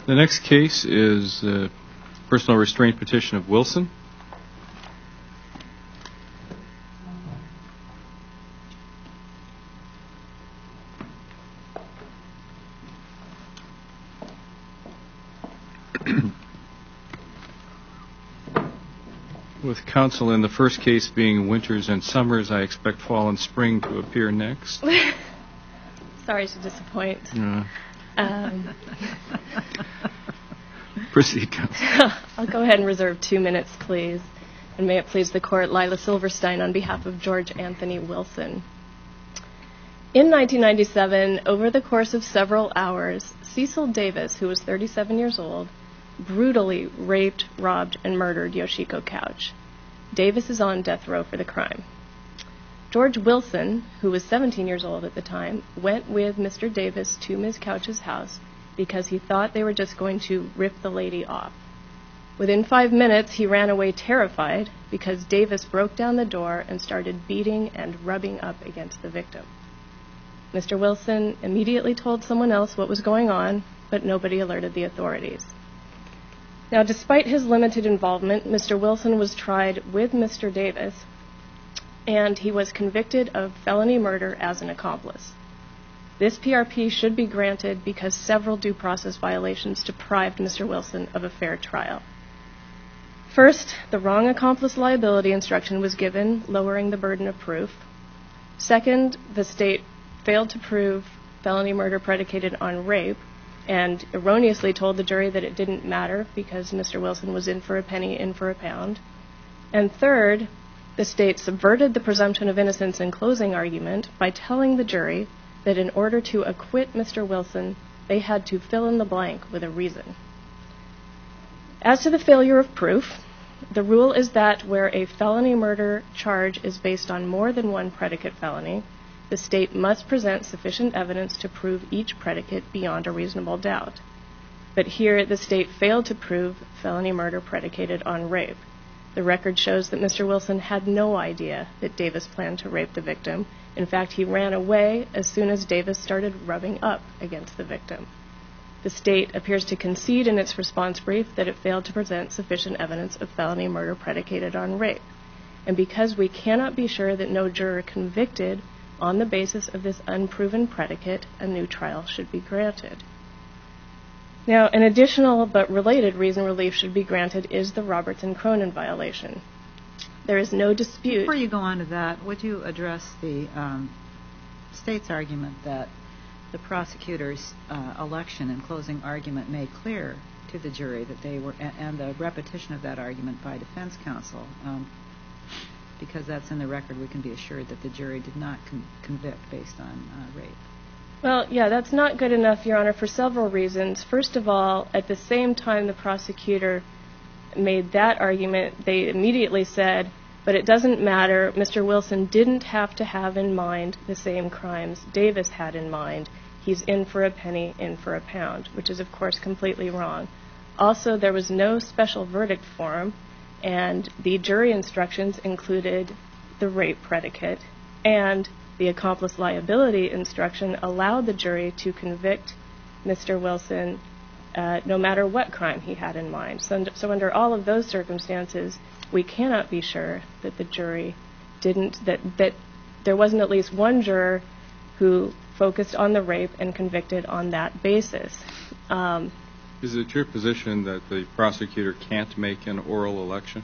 The next case is personal restraint petition of Wilson. With counsel in the first case being Winters and Summers, I expect fall and spring to appear next. Sorry to disappoint. Proceed, counsel. I'll go ahead and reserve 2 minutes, please. And may it please the Court, Lila Silverstein on behalf of George Anthony Wilson. In 1997, over the course of several hours, Cecil Davis, who was 37 years old, brutally raped, robbed, and murdered Yoshiko Couch. Davis is on death row for the crime. George Wilson, who was 17 years old at the time, went with Mr. Davis to Ms. Couch's house because he thought they were just going to rip the lady off. Within 5 minutes, he ran away terrified because Davis broke down the door and started beating and rubbing up against the victim. Mr. Wilson immediately told someone else what was going on, but nobody alerted the authorities. Now, despite his limited involvement, Mr. Wilson was tried with Mr. Davis, and he was convicted of felony murder as an accomplice. This PRP should be granted because several due process violations deprived Mr. Wilson of a fair trial. First, the wrong accomplice liability instruction was given, lowering the burden of proof. Second, the state failed to prove felony murder predicated on rape, and erroneously told the jury that it didn't matter because Mr. Wilson was in for a penny, in for a pound. And third, the state subverted the presumption of innocence in closing argument by telling the jury that in order to acquit Mr. Wilson, they had to fill in the blank with a reason. As to the failure of proof, the rule is that where a felony murder charge is based on more than one predicate felony, the state must present sufficient evidence to prove each predicate beyond a reasonable doubt. But here, the state failed to prove felony murder predicated on rape. The record shows that Mr. Wilson had no idea that Davis planned to rape the victim. In fact, he ran away as soon as Davis started rubbing up against the victim. The state appears to concede in its response brief that it failed to present sufficient evidence of felony murder predicated on rape. And because we cannot be sure that no juror convicted on the basis of this unproven predicate, a new trial should be granted. Now, an additional but related reason relief should be granted is the Roberts and Cronin violation. There is no dispute. Before you go on to that, would you address the state's argument that the prosecutor's election and closing argument made clear to the jury that they were, and the repetition of that argument by defense counsel, because that's in the record, we can be assured that the jury did not convict based on rape. Well, yeah, that's not good enough, Your Honor, for several reasons. First of all, at the same time the prosecutor made that argument, they immediately said, but it doesn't matter, Mr. Wilson didn't have to have in mind the same crimes Davis had in mind. He's in for a penny, in for a pound, which is, of course, completely wrong. Also, there was no special verdict form, and the jury instructions included the rape predicate, and the accomplice liability instruction allowed the jury to convict Mr. Wilson no matter what crime he had in mind. So under all of those circumstances, we cannot be sure that the jury didn't, that there wasn't at least one juror who focused on the rape and convicted on that basis. Is it your position that the prosecutor can't make an oral election?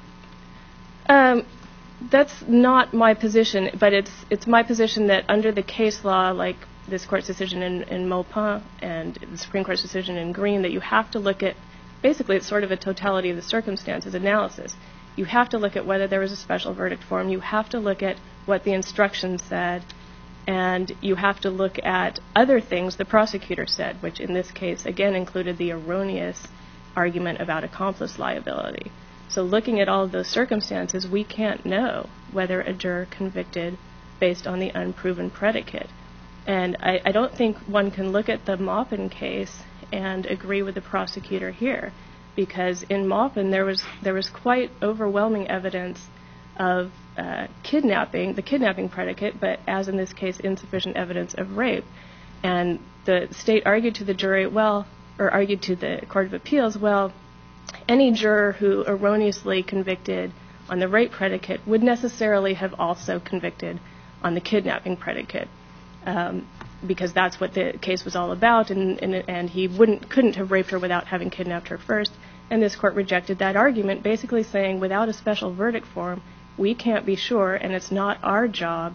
That's not my position, but it's my position that under the case law, like this Court's decision in Maupin and the Supreme Court's decision in Green, that you have to look at, basically it's sort of a totality of the circumstances analysis. You have to look at whether there was a special verdict form, you have to look at what the instructions said, and you have to look at other things the prosecutor said, which in this case, again, included the erroneous argument about accomplice liability. So looking at all of those circumstances, we can't know whether a juror convicted based on the unproven predicate. And I don't think one can look at the Maupin case and agree with the prosecutor here, because in Maupin there was quite overwhelming evidence of kidnapping, the kidnapping predicate, but as in this case, insufficient evidence of rape. And the state argued to the jury, well, or argued to the Court of Appeals, well, any juror who erroneously convicted on the rape predicate would necessarily have also convicted on the kidnapping predicate, because that's what the case was all about, and he couldn't have raped her without having kidnapped her first. And this court rejected that argument, basically saying without a special verdict form, we can't be sure, and it's not our job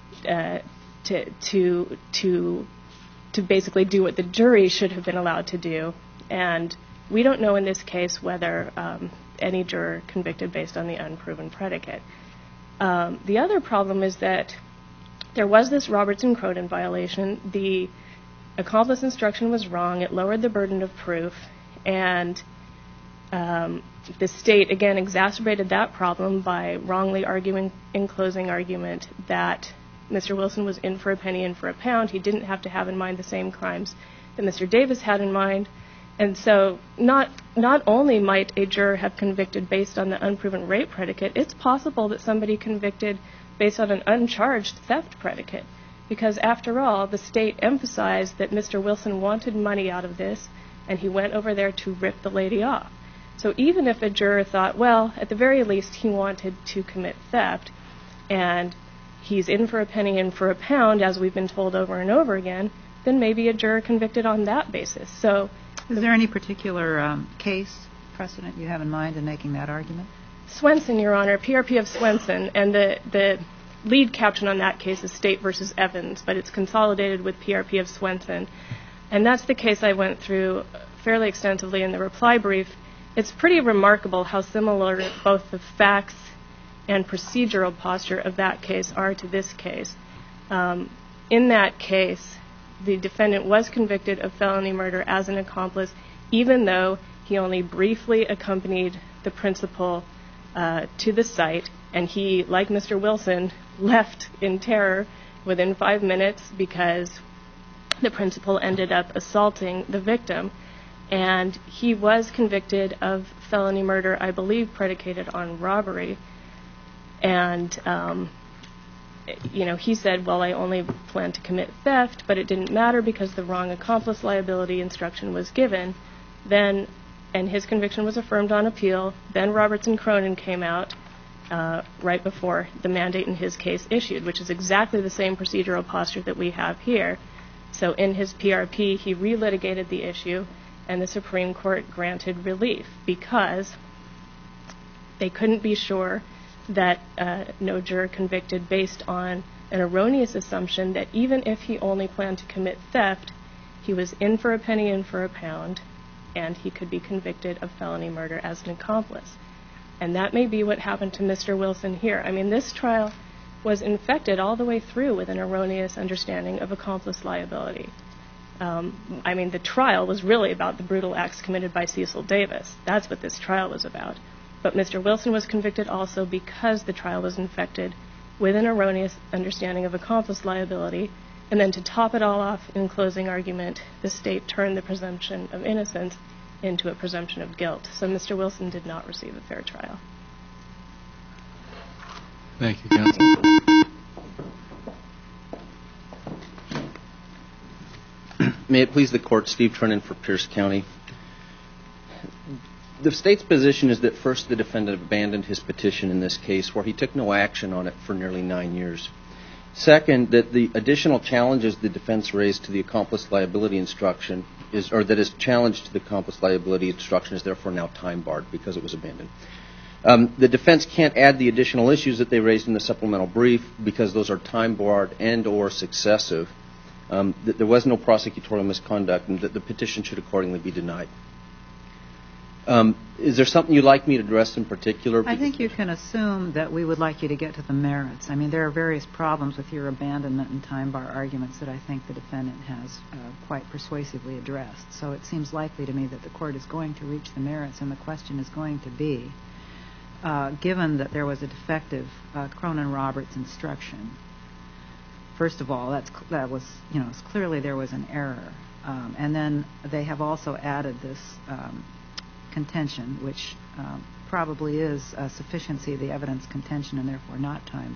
to basically do what the jury should have been allowed to do. And we don't know in this case whether any juror convicted based on the unproven predicate. The other problem is that there was this Robertson-Cronin violation. The accomplice instruction was wrong. It lowered the burden of proof, and the state, again, exacerbated that problem by wrongly arguing in closing argument that Mr. Wilson was in for a penny, in for a pound. He didn't have to have in mind the same crimes that Mr. Davis had in mind. And so not only might a juror have convicted based on the unproven rape predicate, it's possible that somebody convicted based on an uncharged theft predicate, because after all, the state emphasized that Mr. Wilson wanted money out of this, and he went over there to rip the lady off. So even if a juror thought, well, at the very least he wanted to commit theft, and he's in for a penny, in for a pound, as we've been told over and over again, then maybe a juror convicted on that basis. So, is there any particular case precedent you have in mind in making that argument? Swenson, Your Honor, PRP of Swenson, and the lead caption on that case is State versus Evans, but it's consolidated with PRP of Swenson. And that's the case I went through fairly extensively in the reply brief. It's pretty remarkable how similar both the facts and procedural posture of that case are to this case. In that case, the defendant was convicted of felony murder as an accomplice, even though he only briefly accompanied the principal to the site, and he, like Mr. Wilson, left in terror within 5 minutes because the principal ended up assaulting the victim. And he was convicted of felony murder, I believe, predicated on robbery. And, he said, well, I only planned to commit theft, but it didn't matter because the wrong accomplice liability instruction was given. Then, and his conviction was affirmed on appeal. Then Robertson-Cronin came out right before the mandate in his case issued, which is exactly the same procedural posture that we have here. So in his PRP, he relitigated the issue, and the Supreme Court granted relief because they couldn't be sure that no juror convicted based on an erroneous assumption that even if he only planned to commit theft, he was in for a penny, in for a pound, and he could be convicted of felony murder as an accomplice. And that may be what happened to Mr. Wilson here. I mean, this trial was infected all the way through with an erroneous understanding of accomplice liability. The trial was really about the brutal acts committed by Cecil Davis. That's what this trial was about. But Mr. Wilson was convicted also because the trial was infected with an erroneous understanding of accomplice liability. And then to top it all off, in closing argument, the state turned the presumption of innocence into a presumption of guilt. So Mr. Wilson did not receive a fair trial. Thank you, counsel. May it please the Court, Steve Turnin for Pierce County. The state's position is that first the defendant abandoned his petition in this case, where he took no action on it for nearly 9 years. Second, that the additional challenges the defense raised to the accomplice liability instruction is therefore now time barred because it was abandoned. The defense can't add the additional issues that they raised in the supplemental brief because those are time barred and or successive. That there was no prosecutorial misconduct and that the petition should accordingly be denied. Is there something you'd like me to address in particular? I think you can assume that we would like you to get to the merits. I mean, there are various problems with your abandonment and time bar arguments that I think the defendant has quite persuasively addressed. So it seems likely to me that the court is going to reach the merits, and the question is going to be, given that there was a defective Cronin-Roberts instruction, first of all, it's clearly there was an error. And then they have also added this contention, which probably is a sufficiency of the evidence contention and therefore not time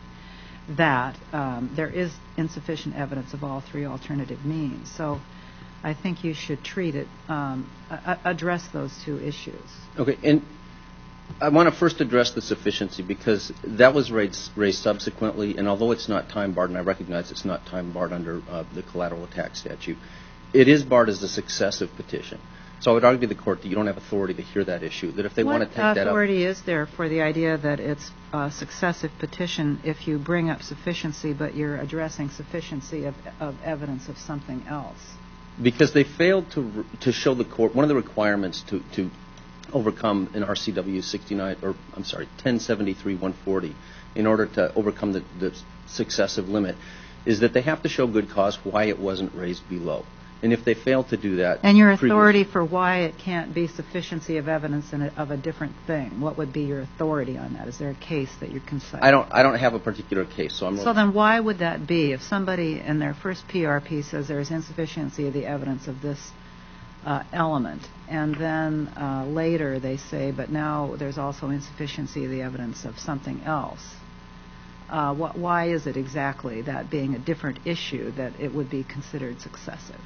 barred, that there is insufficient evidence of all three alternative means. So I think you should treat it, address those two issues. Okay, and I want to first address the sufficiency because that was raised subsequently, and although it's not time barred, and I recognize it's not time barred under the collateral attack statute, it is barred as a successive petition. So I would argue to the court that you don't have authority to hear that issue, that if they want to take that up... What authority is there for the idea that it's a successive petition if you bring up sufficiency but you're addressing sufficiency of evidence of something else? Because they failed to show the court, one of the requirements to overcome in RCW 1073-140 in order to overcome the successive limit is that they have to show good cause why it wasn't raised below. And if they fail to do that... And your authority for why it can't be sufficiency of evidence of a different thing, what would be your authority on that? Is there a case that you can cite? I don't have a particular case, so I'm... So then why would that be? If somebody in their first PRP says there's insufficiency of the evidence of this element, and then later they say, but now there's also insufficiency of the evidence of something else, why is it exactly that being a different issue that it would be considered successive?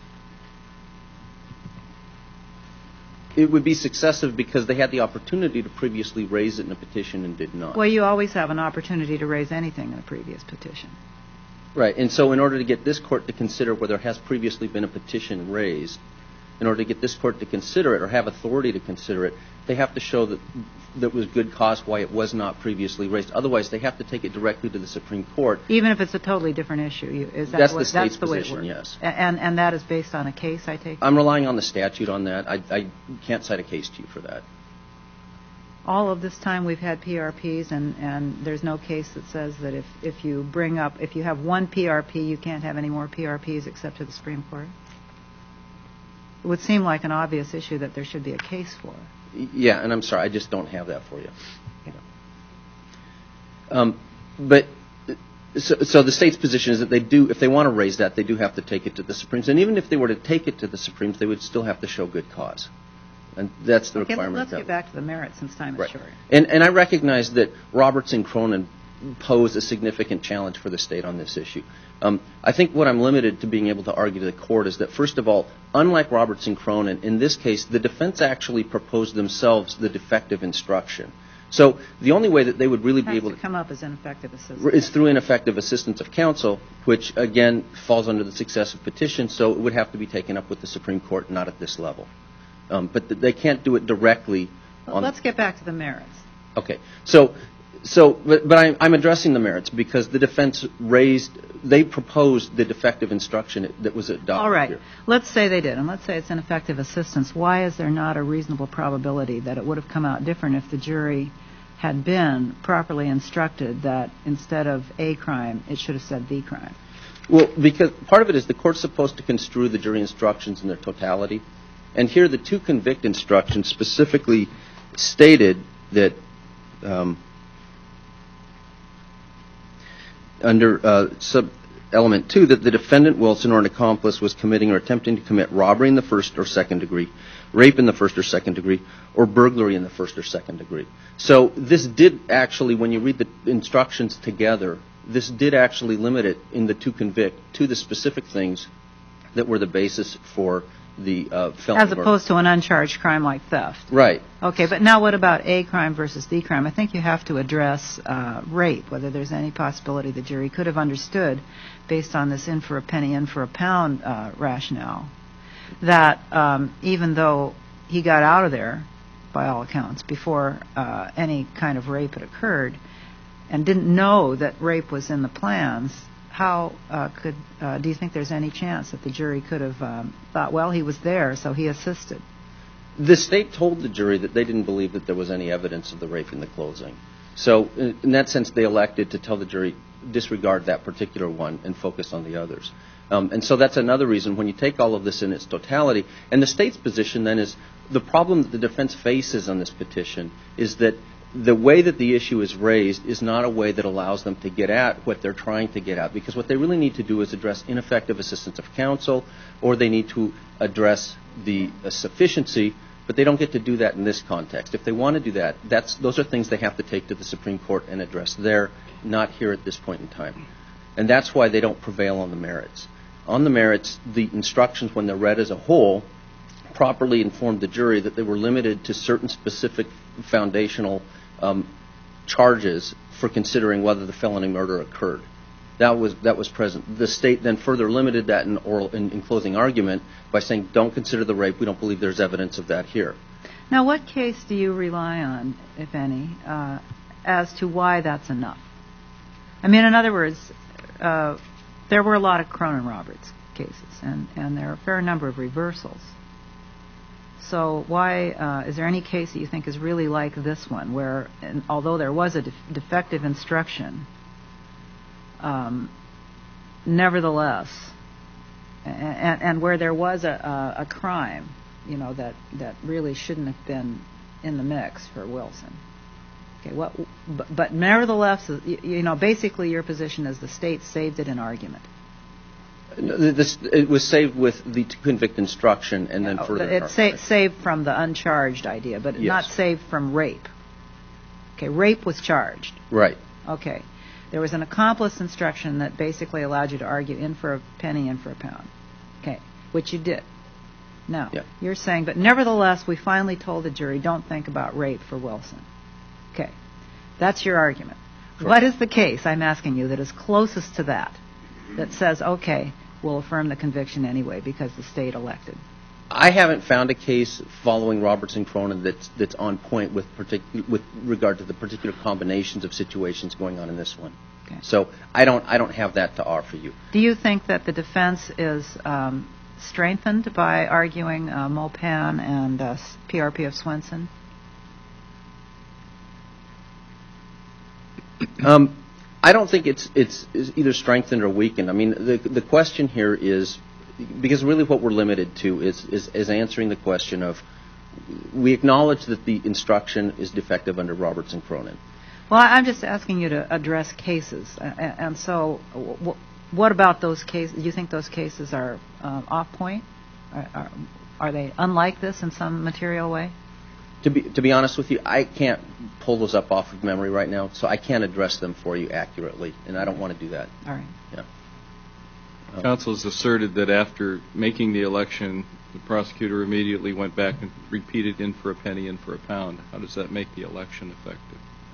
It would be successive because they had the opportunity to previously raise it in a petition and did not. Well, you always have an opportunity to raise anything in a previous petition. Right, and so in order to get this court to consider whether there has previously been a petition raised, in order to get this court to consider it or have authority to consider it, they have to show that there was good cause why it was not previously raised. Otherwise, they have to take it directly to the Supreme Court. Even if it's a totally different issue? That's the state's position, yes. And that is based on a case, I take it? I'm relying on the statute on that. I can't cite a case to you for that. All of this time we've had PRPs, and there's no case that says that if you have one PRP, you can't have any more PRPs except to the Supreme Court? It would seem like an obvious issue that there should be a case for. Yeah, and I'm sorry, I just don't have that for you. So the state's position is that if they want to raise that, they do have to take it to the Supremes. And even if they were to take it to the Supremes, they would still have to show good cause. And that's the requirement. Let's get back to the merits since time is short. And I recognize that Roberts and Cronin pose a significant challenge for the state on this issue. I think what I'm limited to being able to argue to the court is that, first of all, unlike Roberts and Cronin, in this case, the defense actually proposed themselves the defective instruction. So the only way that they would really be able to come up as ineffective assistance is through ineffective assistance of counsel, which, again, falls under the successive petition, so it would have to be taken up with the Supreme Court, not at this level. But they can't do it directly. Let's get back to the merits. Okay. But I'm addressing the merits because the defense they proposed the defective instruction that was adopted. All right. Here. Let's say they did, and let's say it's ineffective assistance. Why is there not a reasonable probability that it would have come out different if the jury had been properly instructed that instead of a crime, it should have said the crime? Well, because part of it is the court's supposed to construe the jury instructions in their totality. And here the to convict instructions specifically stated that under sub-element 2 that the defendant, Wilson, or an accomplice was committing or attempting to commit robbery in the first or second degree, rape in the first or second degree, or burglary in the first or second degree. So this did actually, when you read the instructions together, this did actually limit it in the to convict to the specific things that were the basis for the felony. As opposed to an uncharged crime like theft. Right. Okay, but now what about a crime versus the crime? I think you have to address rape, whether there's any possibility the jury could have understood, based on this in for a penny, in for a pound rationale, that even though he got out of there, by all accounts, before any kind of rape had occurred, and didn't know that rape was in the plans, how do you think there's any chance that the jury could have thought, well, he was there, so he assisted? The state told the jury that they didn't believe that there was any evidence of the rape in the closing. So in that sense, they elected to tell the jury, disregard that particular one and focus on the others. And so that's another reason when you take all of this in its totality. And the state's position then is the problem that the defense faces on this petition is that the way that the issue is raised is not a way that allows them to get at what they're trying to get at, because what they really need to do is address ineffective assistance of counsel, or they need to address the sufficiency, but they don't get to do that in this context. If they want to do that, those are things they have to take to the Supreme Court and address there, not here at this point in time. And that's why they don't prevail on the merits. on the merits, the instructions, when they're read as a whole, properly informed the jury that they were limited to certain specific foundational charges for considering whether the felony murder occurred. That was present. The State then further limited that in closing argument by saying, don't consider the rape. We don't believe there's evidence of that here. Now, what case do you rely on, if any, as to why that's enough? I mean, in other words, there were a lot of Cronin-Roberts cases, and there are a fair number of reversals. So why is there any case that you think is really like this one, where although there was a defective instruction, nevertheless, and where there was a crime, you know, that really shouldn't have been in the mix for Wilson? Okay, but nevertheless, you know, basically your position is the State saved it in argument. It was saved with the convict instruction and then further. It's saved from the uncharged idea, but yes. Not saved from rape. Okay, rape was charged. Right. Okay. There was an accomplice instruction that basically allowed you to argue in for a penny, in for a pound. Okay, which you did. Now, You're saying, but nevertheless, we finally told the jury, don't think about rape for Wilson. Okay, that's your argument. Sure. What is the case, I'm asking you, that is closest to that says, okay, we'll affirm the conviction anyway because the State elected? I haven't found a case following Roberts and Cronin that's on point with regard to the particular combinations of situations going on in this one. Okay. So I don't have that to offer you. Do you think that the defense is strengthened by arguing Mulpan and PRP of Swenson? I don't think it's either strengthened or weakened. I mean, the question here is, because really what we're limited to is answering the question of, we acknowledge that the instruction is defective under Roberts and Cronin. Well, I'm just asking you to address cases. And so what about those cases? Do you think those cases are off point? Are they unlike this in some material way? To be honest with you, I can't pull those up off of memory right now, so I can't address them for you accurately, and I don't want to do that. All right. Yeah. Counsel has asserted that after making the election, the prosecutor immediately went back and repeated in for a penny, in for a pound. How does that make the election effective?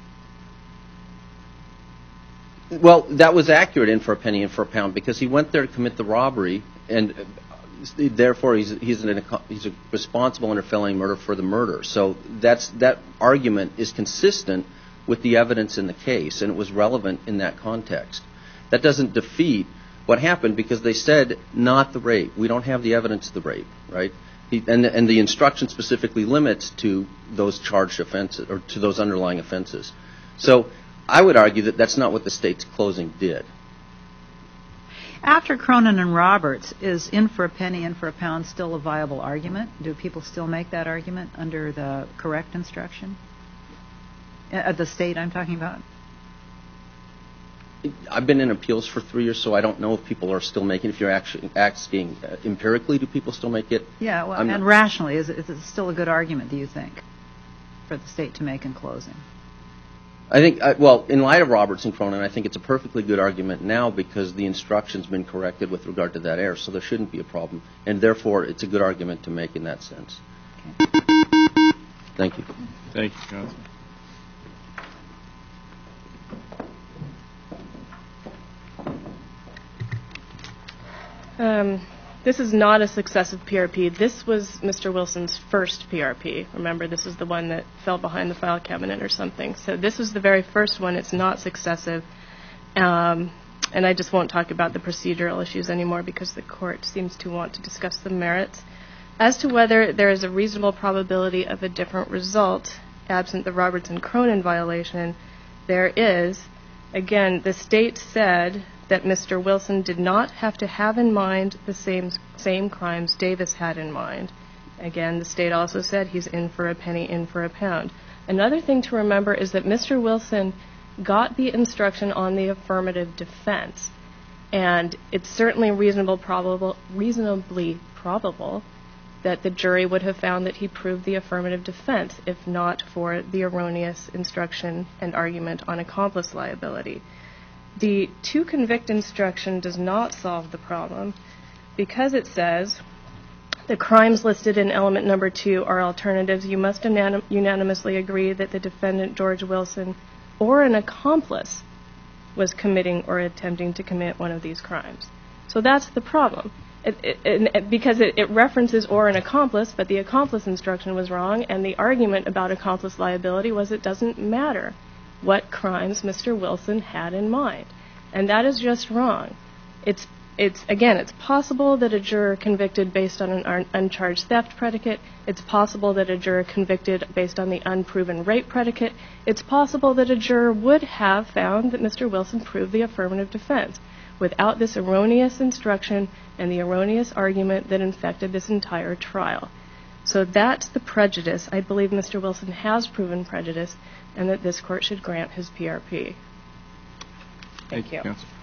Well, that was accurate, in for a penny, in for a pound, because he went there to commit the robbery, and therefore he's responsible under felony murder for the murder. So that argument is consistent with the evidence in the case, and it was relevant in that context. That doesn't defeat what happened, because they said not the rape. We don't have the evidence of the rape, right? And the instruction specifically limits to those charged offenses, or to those underlying offenses. So I would argue that that's not what the State's closing did. After Cronin and Roberts, is in for a penny, in for a pound still a viable argument? Do people still make that argument under the correct instruction? The State I'm talking about? I've been in appeals for 3 years, so I don't know if people are still making it. If you're actually asking empirically, do people still make it? Yeah, well, and rationally, is it still a good argument, do you think, for the State to make in closing? I think, well, in light of Roberts and Cronin, I think it's a perfectly good argument now, because the instruction's been corrected with regard to that error, so there shouldn't be a problem. And therefore, it's a good argument to make in that sense. Okay. Thank you. Thank you, Counsel. This is not a successive PRP. This was Mr. Wilson's first PRP. Remember, this is the one that fell behind the file cabinet or something. So this was the very first one. It's not successive. And I just won't talk about the procedural issues anymore, because the court seems to want to discuss the merits. As to whether there is a reasonable probability of a different result, absent the Roberts and Cronin violation, there is. Again, the State said that Mr. Wilson did not have to have in mind the same crimes Davis had in mind. Again, the State also said he's in for a penny, in for a pound. Another thing to remember is that Mr. Wilson got the instruction on the affirmative defense, and it's certainly reasonably probable that the jury would have found that he proved the affirmative defense, if not for the erroneous instruction and argument on accomplice liability. The to convict instruction does not solve the problem because it says the crimes listed in element number 2 are alternatives. You must unanimously agree that the defendant, George Wilson, or an accomplice was committing or attempting to commit one of these crimes. So that's the problem. Because it references or an accomplice, but the accomplice instruction was wrong, and the argument about accomplice liability was it doesn't matter what crimes Mr. Wilson had in mind. And that is just wrong. It's possible that a juror convicted based on an uncharged theft predicate. It's possible that a juror convicted based on the unproven rape predicate. It's possible that a juror would have found that Mr. Wilson proved the affirmative defense without this erroneous instruction and the erroneous argument that infected this entire trial. So that's the prejudice. I believe Mr. Wilson has proven prejudice and that this court should grant his PRP. Thank you. Counsel.